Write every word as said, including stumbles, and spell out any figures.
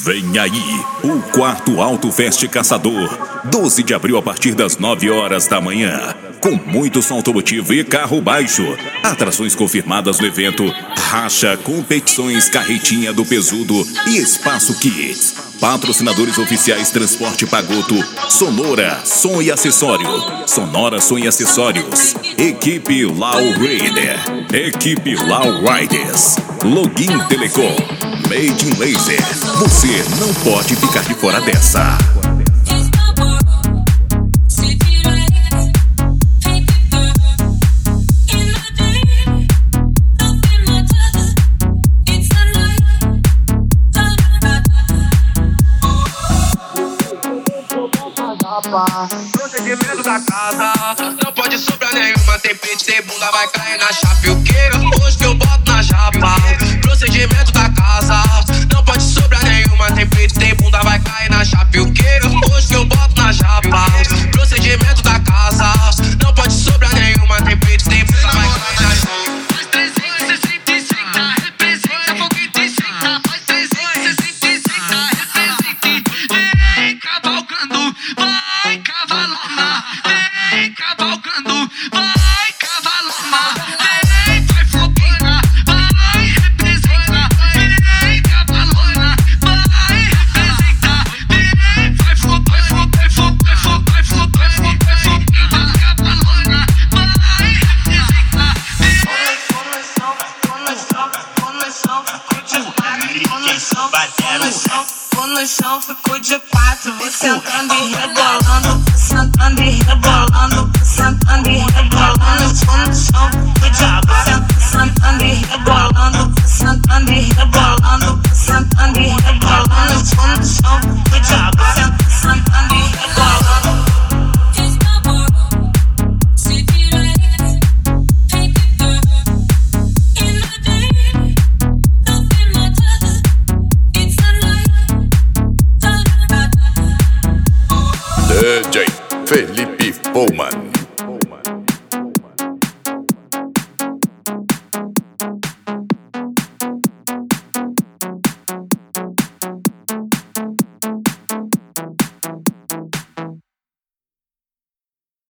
Vem aí, o quarto Alto Fest Caçador, doze de abril a partir das nove horas da manhã. Com muito som automotivo e carro baixo. Atrações confirmadas no evento: Racha, competições, carretinha do Pesudo e Espaço Kids. Patrocinadores oficiais: Transporte Pagoto, Sonora, som e acessório. Sonora, som e acessórios. Equipe Lau Raider. Equipe Lau Riders. Login Telecom. Made in Laser. Você não pode ficar de fora dessa. Procedimento da casa, não pode sobrar nenhuma. Tem peito, tem bunda, vai cair na chapa. O que? Hoje que eu boto na japa. Procedimento da casa, não pode sobrar nenhuma. Tem peito, tem bunda, vai cair na chapa. O que? Hoje que eu boto na japa. Procedimento da casa, não pode sobrar nenhuma. Tem peito, tem bunda, vai cair na chapa. Faz trezentos e sessenta e cinco, representa foguete e senta. Faz trezentos e sessenta e cinco, representa. Vem cavalgando, vai cavalona. Vem cavalgando, vai cavalona. Vem, vai fogueira, vai representa. Vem cavalona, vai representa. Vem, vai fogo, vai fogo, vai fogo, vai fogo, vai fogo, vai fogo, vai fogo. Vai cavalona, vai representa. Vou no chão, fico de quatro. Vou sentando e rebolando, vou sentando e rebolando, vou sentando e rebolando. Vou no chão, fico de quatro. Sentando e rebolando, vou sentando e rebolando, vou sentando e rebolando. Vou no chão, fico de quatro. Sentando e rebolando. D J Felipe Pullman.